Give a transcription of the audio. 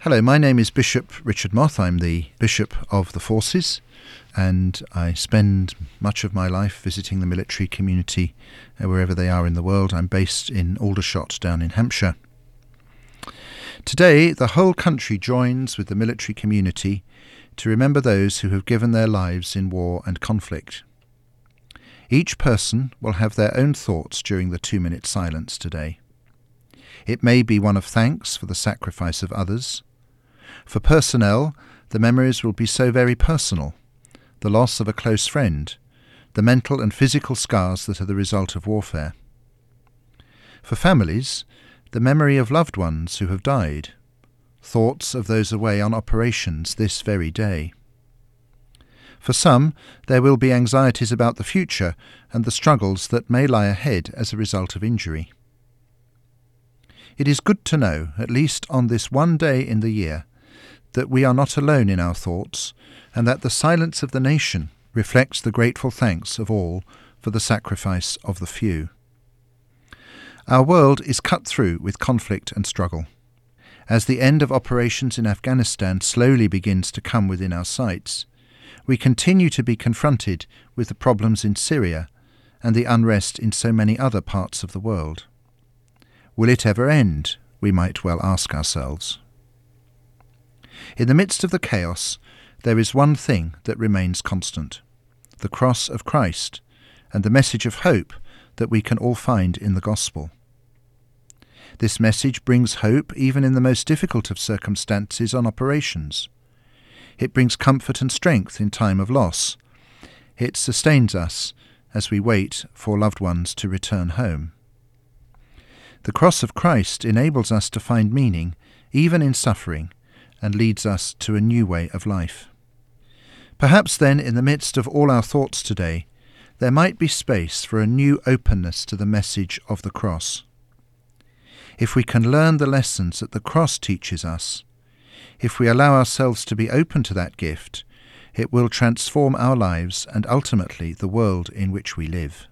Hello, my name is Bishop Richard Moth. I'm the Bishop of the Forces, and I spend much of my life visiting the military community wherever they are in the world. I'm based in Aldershot down in Hampshire. Today, the whole country joins with the military community to remember those who have given their lives in war and conflict. Each person will have their own thoughts during the 2-minute silence today. It may be one of thanks for the sacrifice of others. For personnel, the memories will be so very personal: the loss of a close friend, the mental and physical scars that are the result of warfare. For families, the memory of loved ones who have died, thoughts of those away on operations this very day. For some, there will be anxieties about the future and the struggles that may lie ahead as a result of injury. It is good to know, at least on this one day in the year, that we are not alone in our thoughts, and that the silence of the nation reflects the grateful thanks of all for the sacrifice of the few. Our world is cut through with conflict and struggle. As the end of operations in Afghanistan slowly begins to come within our sights, we continue to be confronted with the problems in Syria and the unrest in so many other parts of the world. Will it ever end, we might well ask ourselves. In the midst of the chaos, there is one thing that remains constant: the cross of Christ and the message of hope that we can all find in the gospel. This message brings hope even in the most difficult of circumstances on operations. It brings comfort and strength in time of loss. It sustains us as we wait for loved ones to return home. The cross of Christ enables us to find meaning even in suffering, and leads us to a new way of life. Perhaps then, in the midst of all our thoughts today, there might be space for a new openness to the message of the cross. If we can learn the lessons that the cross teaches us, if we allow ourselves to be open to that gift, it will transform our lives and ultimately the world in which we live.